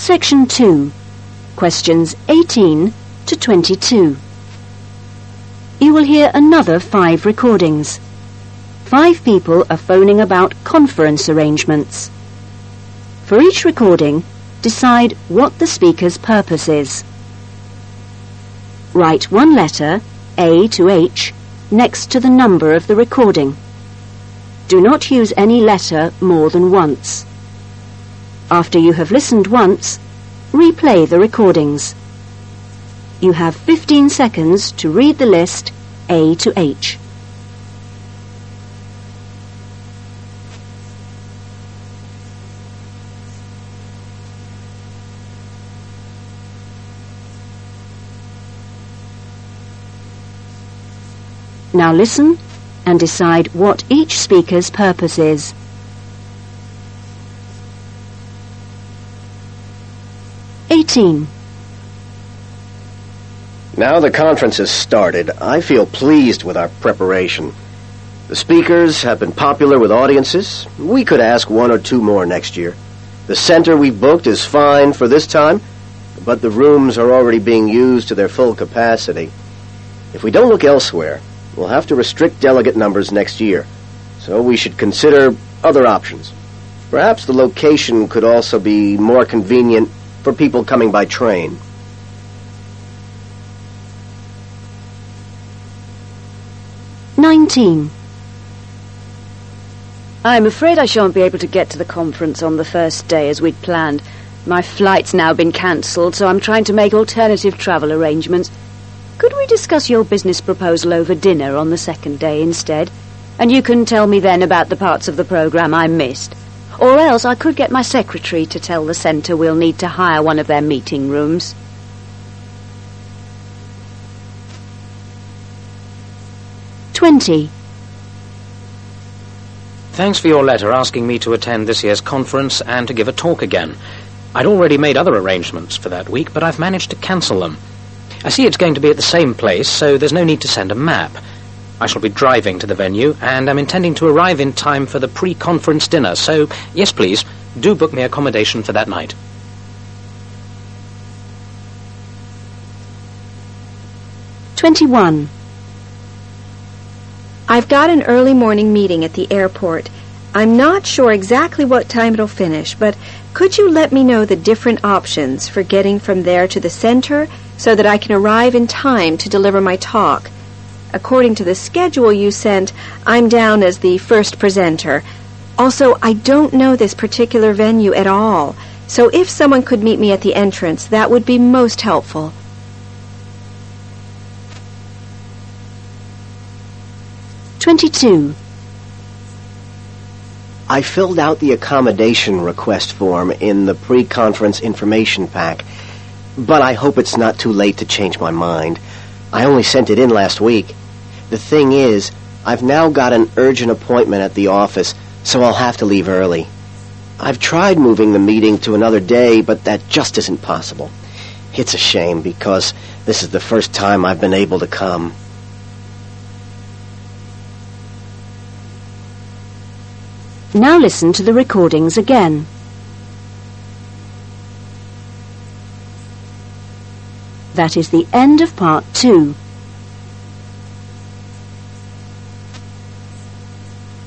Section 2, questions 18 to 22. You will hear another 5 recordings. 5 people are phoning about conference arrangements. For each recording, decide what the speaker's purpose is. Write one letter, A to H, next to the number of the recording. Do not use any letter more than once. After you have listened once, replay the recordings. You have 15 seconds to read the list A to H. Now listen and decide what each speaker's purpose is. Now the conference has started, I feel pleased with our preparation. The speakers have been popular with audiences. We could ask 1 or 2 more next year. The center we've booked is fine for this time, but the rooms are already being used to their full capacity. If we don't look elsewhere, we'll have to restrict delegate numbers next year, so we should consider other options. Perhaps the location could also be more convenient for people coming by train. I'm afraid I shan't be able to get to the conference on the first day as we'd planned. My flight's now been cancelled, so I'm trying to make alternative travel arrangements. Could we discuss your business proposal over dinner on the second day instead? And you can tell me then about the parts of the programme I missed. Or else I could get my secretary to tell the centre we'll need to hire one of their meeting rooms. Thanks for your letter asking me to attend this year's conference and to give a talk again. I'd already made other arrangements for that week, but I've managed to cancel them. I see it's going to be at the same place, so there's no need to send a map. I shall be driving to the venue, and I'm intending to arrive in time for the pre-conference dinner, so, yes please, do book me accommodation for that night. I've got an early morning meeting at the airport. I'm not sure exactly what time it'll finish, but could you let me know the different options for getting from there to the center so that I can arrive in time to deliver my talk? According to the schedule you sent, I'm down as the first presenter. Also, I don't know this particular venue at all, so if someone could meet me at the entrance, that would be most helpful. I filled out the accommodation request form in the pre-conference information pack, but I hope it's not too late to change my mind. I only sent it in last week. The thing is, I've now got an urgent appointment at the office, so I'll have to leave early. I've tried moving the meeting to another day, but that just isn't possible. It's a shame, because this is the first time I've been able to come. Now listen to the recordings again. That is the end of part 2.